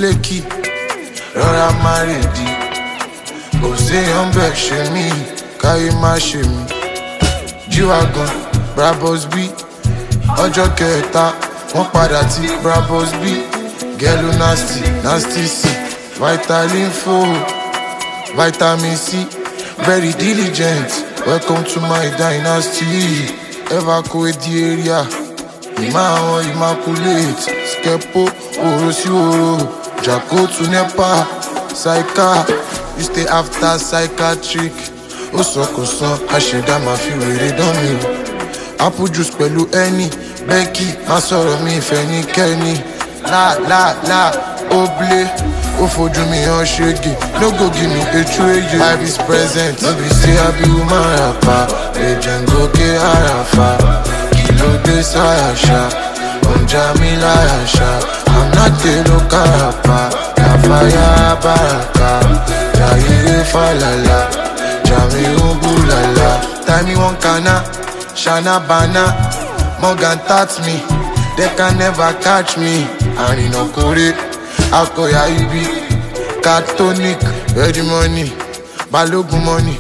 flaky, rọra má rèdí. Kò séyàn bẹ́ẹ̀ ṣe mí, káyé má ṣe mí. G-Wagon, Brabus B, ọjọ́ kẹta, wọ́n padà tí Brabus B. Gelo nasty, nasty C, Vitalinfo, Vitamin C, very diligent. Welcome to my dynasty. Evacuate the area. Iman immaculate. Skepo, oro si oro. Jacko to Nepa. Psycha, you stay after psychiatric. Osokosan, Asheda ma fi wèrè dán mi o. Apple juice pẹ̀lú ẹni. Becky, má sọ̀rọ̀ mi ìfẹ́ ní kẹ́ni. La, oblé. Ó fojú mi hàn ṣégi. No go give me a trade. Life is present. No be say I be woman rapper. Legend go ke arafa. Kilo de sayasha. Onja mi layasha. I'm not a local rapper. Kafaya baraka. Jaye falala. Jami ubulala. Time me one kana. Shana bana. Morgan touch me. They can never catch me. Ani no kore. Akoya ibi, Catonic, ready money, Balogun money,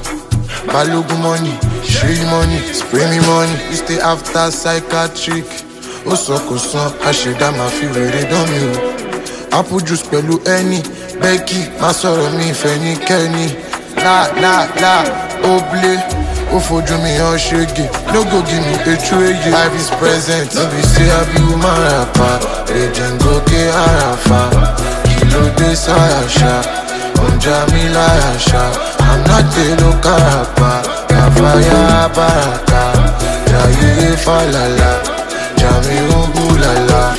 Shrey money, spray me money. You stay after psychiatric. Osokosan, Asheda ma fi wèrè dán mi o. Apple juice pẹ̀lú ẹni, Becky, má sọ̀rọ̀ mi ìfẹ́ ní kẹ́ni. La, oblé. Ó fojú mi hàn ṣégi. No go give me a trade. Life is present. No be say I be woman rapper. Legend go ke arafa. Kilo de sayasha. Onja mi layasha. I'm not a local rapper. Kafaya baraka. Jaye falala. Jami ubulala.